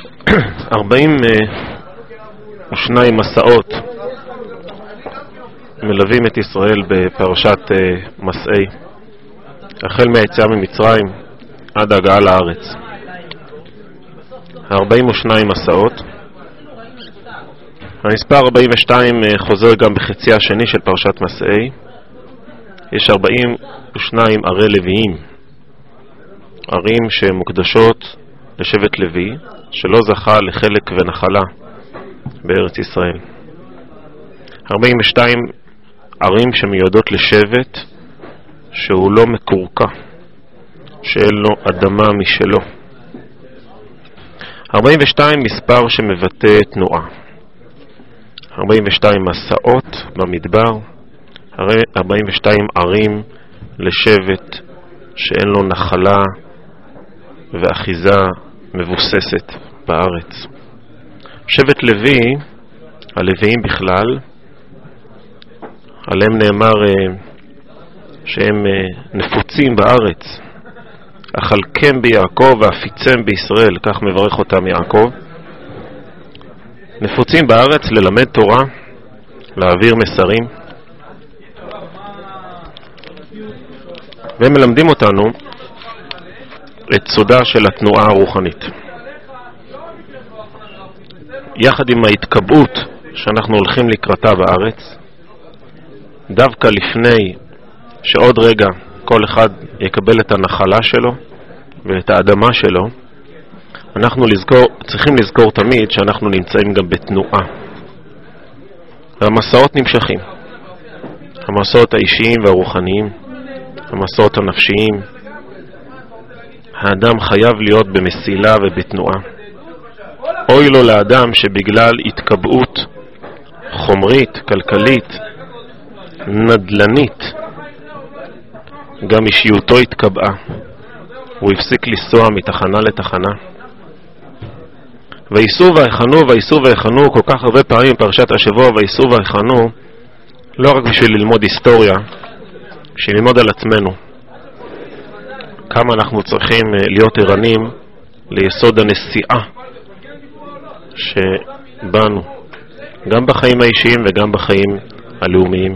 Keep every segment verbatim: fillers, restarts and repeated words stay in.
ארבעים ושניים מסעות מלווים את ישראל בפרשת מסעי, החל מהיציאה ממצרים עד הגעה לארץ. ארבעים ושניים מסעות. המספר ארבעים ושתיים חוזר גם בחצי השני של פרשת מסעי. יש ארבעים ושניים ערי לוויים, ערים שמוקדשות לשבט לוי שלא זכה לחלק ונחלה בארץ ישראל. ארבעים ושתיים ערים שמיועדות לשבט שהוא לא מקורקע, שאין לו אדמה משלו. ארבעים ושתיים מספר שמבטא תנועה. ארבעים ושתיים מסעות במדבר, ארבעים ושתיים ערים לשבט שאין לו נחלה ואחיזה מבוססת בארץ. שבט לוי, הלוויים בכלל, עליהם נאמר שהם נפוצים בארץ. אכלכם ביעקב ואפיצם בישראל, כך מברך אותם יעקב. נפוצים בארץ ללמד תורה, להעביר מסרים, והם מלמדים אותנו את סודה של התנועה הרוחנית. יחד עם ההתקבעות שאנחנו הולכים לקראתה בארץ, דווקא לפני שעוד רגע כל אחד יקבל את הנחלה שלו ואת האדמה שלו, אנחנו לזכור, צריכים לזכור תמיד שאנחנו נמצאים גם בתנועה. והמסעות נמשכים. המסעות האישיים והרוחניים, המסעות הנפשיים. האדם חייב להיות במסילה ובתנועה. אוי לו לאדם שבגלל התקבעות חומרית, כלכלית, נדלנית, גם אישיותו התקבעה. הוא הפסיק לנסוע מתחנה לתחנה. וייסעו ויחנו, וייסעו ויחנו, כל כך הרבה פעמים פרשת השבוע, וייסעו ויחנו, לא רק בשביל ללמוד היסטוריה, בשביל ללמוד על עצמנו. כמה אנחנו צריכים להיות ערנים ליסוד הנסיעה שבנו, גם בחיים האישיים וגם בחיים הלאומיים.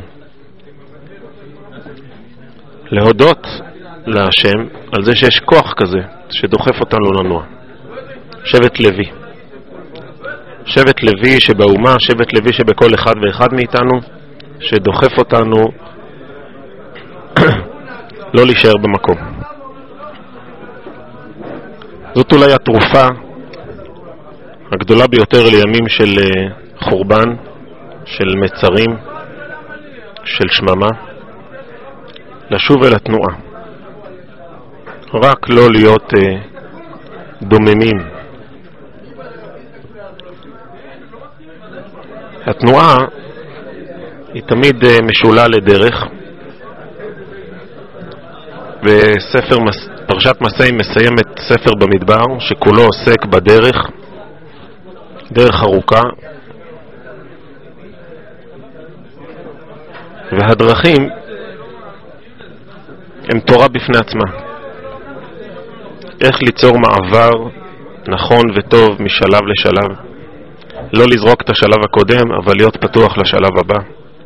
להודות להשם על זה שיש כוח כזה שדוחף אותנו לנוע. שבט לוי, שבט לוי שבאומה, שבט לוי שבכל אחד ואחד מאיתנו, שדוחף אותנו לא להישאר במקום. זאת אולי התרופה הגדולה ביותר לימים של חורבן, של מצרים, של שממה, לשוב אל התנועה. רק לא להיות uh, דוממים. התנועה היא תמיד uh, משולה לדרך. וספר מס... פרשת מסעי מסיים את ספר במדבר שכולו עוסק בדרך, דרך ארוכה, והדרכים הם תורה בפני עצמה. איך ליצור מעבר נכון וטוב משלב לשלב, לא לזרוק את השלב הקודם אבל להיות פתוח לשלב הבא.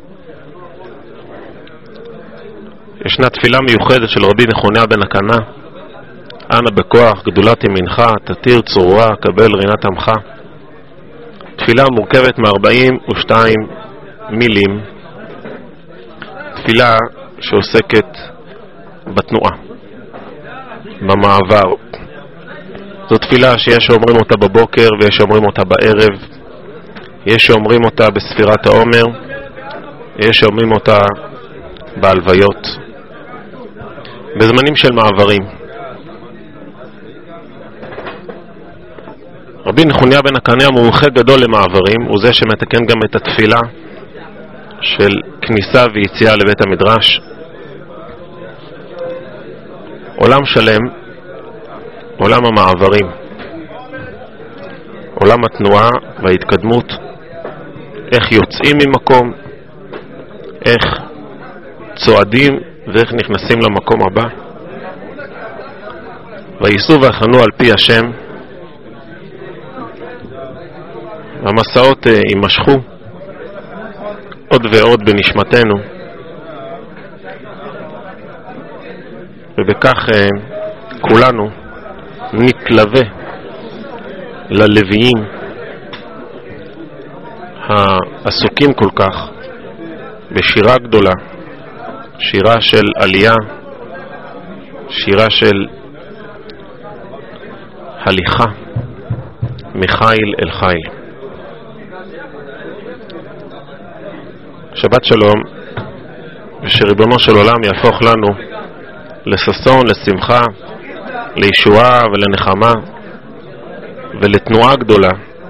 ישנה תפילה מיוחדת של רבי נחוניה בן הקנה, אנא בכוח גדולת ימינך תתיר צרורה קבל רינת עמך. תפילה מורכבת מ-ארבעים ושתיים מילים, תפילה שעוסקת בתנועה, במעבר. זו תפילה שיש שאומרים אותה בבוקר ויש שאומרים אותה בערב, יש שאומרים אותה בספירת העומר, יש שאומרים אותה בהלוויות, בזמנים של מעברים. רבי נחוניה בן הקנה, מומחה גדול למעברים, הוא זה שמתקן גם את התפילה של כניסה ויציאה לבית המדרש. עולם שלם, עולם המעברים, עולם התנועה וההתקדמות, איך יוצאים ממקום, איך צועדים ואיך נכנסים למקום הבא. וייסעו ויחנו על פי השם, המסעות יימשכו עוד ועוד בנשמתנו, ובכך כולנו נתלווה ללוויים העסוקים כל כך בשירה גדולה, שירה של עלייה, שירה של הליכה מחיל אל חיל. שבת שלום, ושריבונו של עולם יהפוך לנו לששון, לשמחה, לישועה ולנחמה ולתנועה גדולה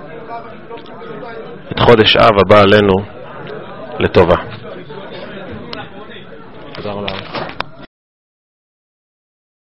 את חודש אב הבא עלינו לטובה. תודה רבה.